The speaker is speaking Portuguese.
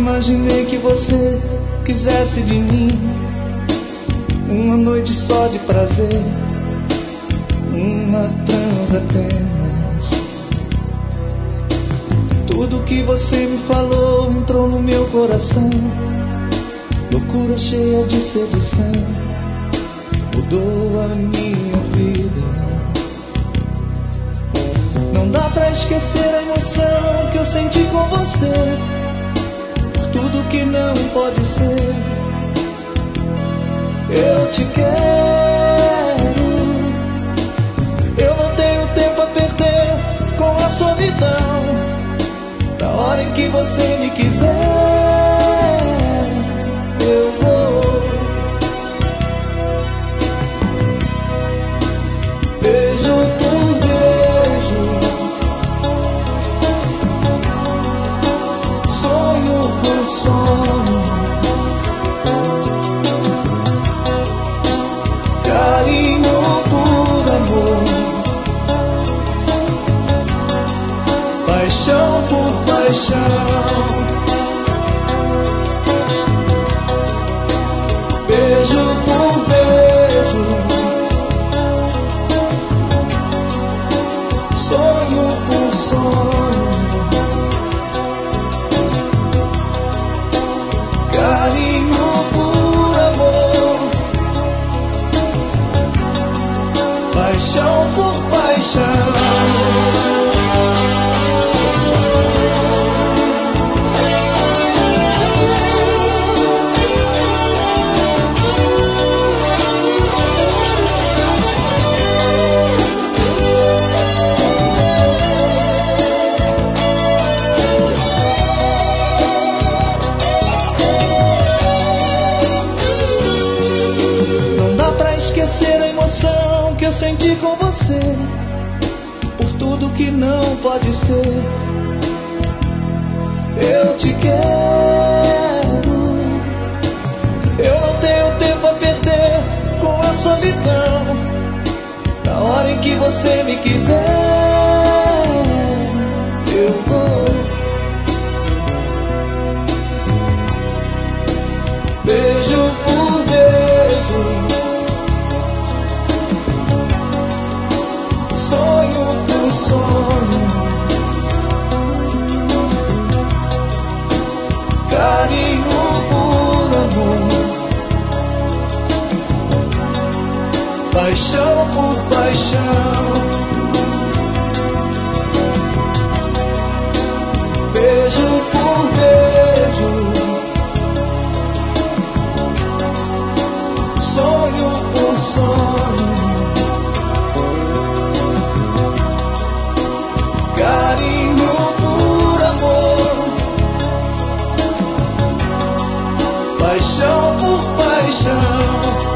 imaginei que você quisesse de mim uma noite só de prazer, uma trans apenas. Tudo que você me falou entrou no meu coração, loucura cheia de sedução, mudou a minha vida. Não dá pra esquecer a emoção que eu senti com você, por tudo que não pode ser. Eu te quero, eu não tenho tempo a perder com a solidão. Na hora em que você me quiser, eu vou. Beijo por beijo, sonho por sonho, carinho por amor, paixão por paixão. Beijo por beijo, sonho por sonho, carinho por amor, paixão por paixão. Esquecer a emoção que eu senti com você, por tudo que não pode ser. Eu te quero, eu não tenho tempo a perder com a solidão. Na hora em que você me quiser, eu vou. Beijo por beijo, sonho por sonho, carinho por amor, paixão por paixão. Beijo por beijo, sonho por sonho, carinho por amor, paixão por paixão.